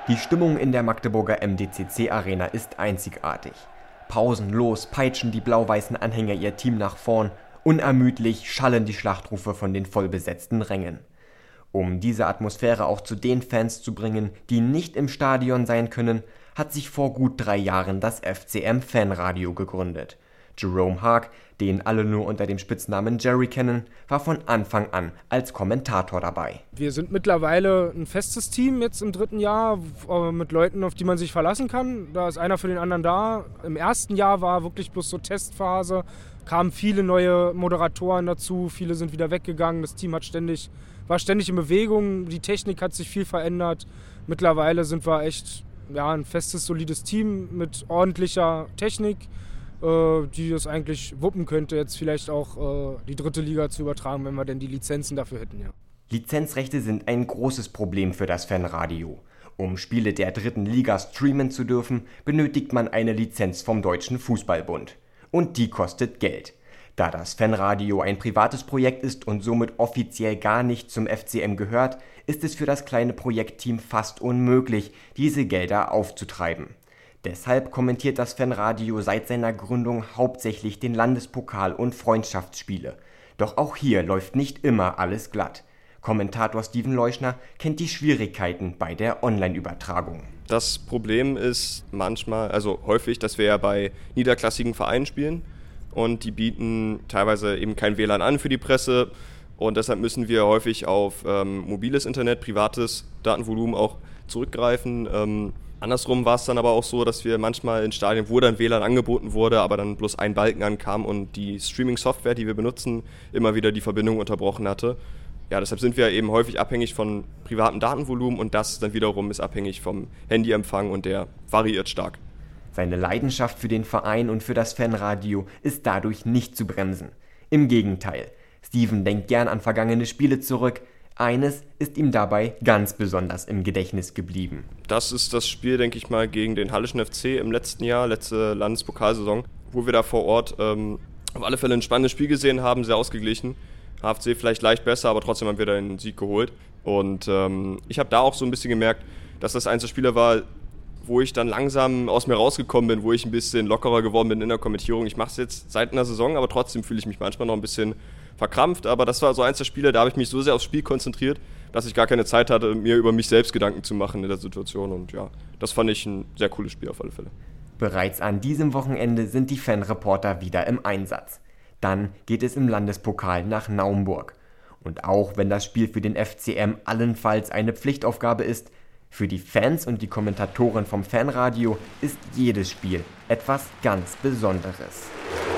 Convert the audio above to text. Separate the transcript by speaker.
Speaker 1: Die Stimmung in der Magdeburger MDCC-Arena ist einzigartig. Pausenlos peitschen die blau-weißen Anhänger ihr Team nach vorn, unermüdlich schallen die Schlachtrufe von den vollbesetzten Rängen. Um diese Atmosphäre auch zu den Fans zu bringen, die nicht im Stadion sein können, hat sich vor gut 3 Jahren das FCM-Fanradio gegründet. Jerome Haag, den alle nur unter dem Spitznamen Jerry kennen, war von Anfang an als Kommentator dabei.
Speaker 2: Wir sind mittlerweile ein festes Team jetzt im 3. Jahr mit Leuten, auf die man sich verlassen kann. Da ist einer für den anderen da. Im ersten Jahr war wirklich bloß so Testphase, kamen viele neue Moderatoren dazu, viele sind wieder weggegangen, das Team war ständig in Bewegung, die Technik hat sich viel verändert. Mittlerweile sind wir echt ein festes, solides Team mit ordentlicher Technik, die das eigentlich wuppen könnte, jetzt vielleicht auch die 3. Liga zu übertragen, wenn wir denn die Lizenzen dafür hätten. Ja.
Speaker 1: Lizenzrechte sind ein großes Problem für das Fanradio. Um Spiele der 3. Liga streamen zu dürfen, benötigt man eine Lizenz vom Deutschen Fußballbund. Und die kostet Geld. Da das Fanradio ein privates Projekt ist und somit offiziell gar nicht zum FCM gehört, ist es für das kleine Projektteam fast unmöglich, diese Gelder aufzutreiben. Deshalb kommentiert das Fanradio seit seiner Gründung hauptsächlich den Landespokal und Freundschaftsspiele. Doch auch hier läuft nicht immer alles glatt. Kommentator Steven Leuschner kennt die Schwierigkeiten bei der Online-Übertragung.
Speaker 3: Das Problem ist häufig, dass wir ja bei niederklassigen Vereinen spielen und die bieten teilweise eben kein WLAN an für die Presse und deshalb müssen wir häufig auf mobiles Internet, privates Datenvolumen auch zurückgreifen. Andersrum war es dann aber auch so, dass wir manchmal in Stadien, wo dann WLAN angeboten wurde, aber dann bloß ein Balken ankam und die Streaming-Software, die wir benutzen, immer wieder die Verbindung unterbrochen hatte. Ja, deshalb sind wir eben häufig abhängig von privatem Datenvolumen und das dann wiederum ist abhängig vom Handyempfang und der variiert stark.
Speaker 1: Seine Leidenschaft für den Verein und für das Fanradio ist dadurch nicht zu bremsen. Im Gegenteil, Steven denkt gern an vergangene Spiele zurück. Eines ist ihm dabei ganz besonders im Gedächtnis geblieben.
Speaker 3: Das ist das Spiel, denke ich mal, gegen den Hallischen FC im letzten Jahr, letzte Landespokalsaison, wo wir da vor Ort auf alle Fälle ein spannendes Spiel gesehen haben, sehr ausgeglichen. HFC vielleicht leicht besser, aber trotzdem haben wir da einen Sieg geholt. Und ich habe da auch so ein bisschen gemerkt, dass das eins der Spiele war, wo ich dann langsam aus mir rausgekommen bin, wo ich ein bisschen lockerer geworden bin in der Kommentierung. Ich mache es jetzt seit einer Saison, aber trotzdem fühle ich mich manchmal noch ein bisschen verkrampft. Aber das war so eins der Spiele, da habe ich mich so sehr aufs Spiel konzentriert, dass ich gar keine Zeit hatte, mir über mich selbst Gedanken zu machen in der Situation. Und ja, das fand ich ein sehr cooles Spiel auf alle Fälle.
Speaker 1: Bereits an diesem Wochenende sind die Fanreporter wieder im Einsatz. Dann geht es im Landespokal nach Naumburg. Und auch wenn das Spiel für den FCM allenfalls eine Pflichtaufgabe ist, für die Fans und die Kommentatoren vom Fanradio ist jedes Spiel etwas ganz Besonderes.